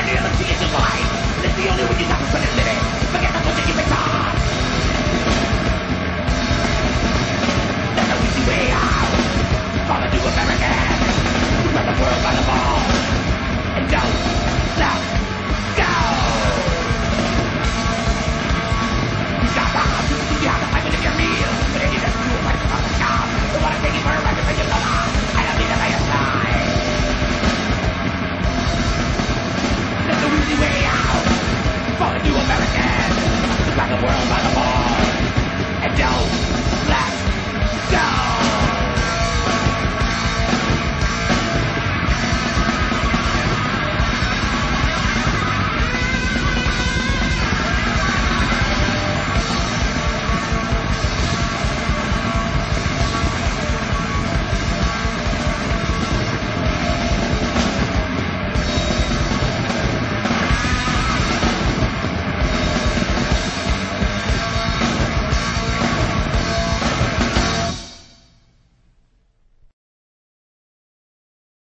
reality is a lie. That's the only way you have to live it. Forget the bullshit you've been taught. There's no easy way out. Follow to American. Grab the world by the ball. And don't stop.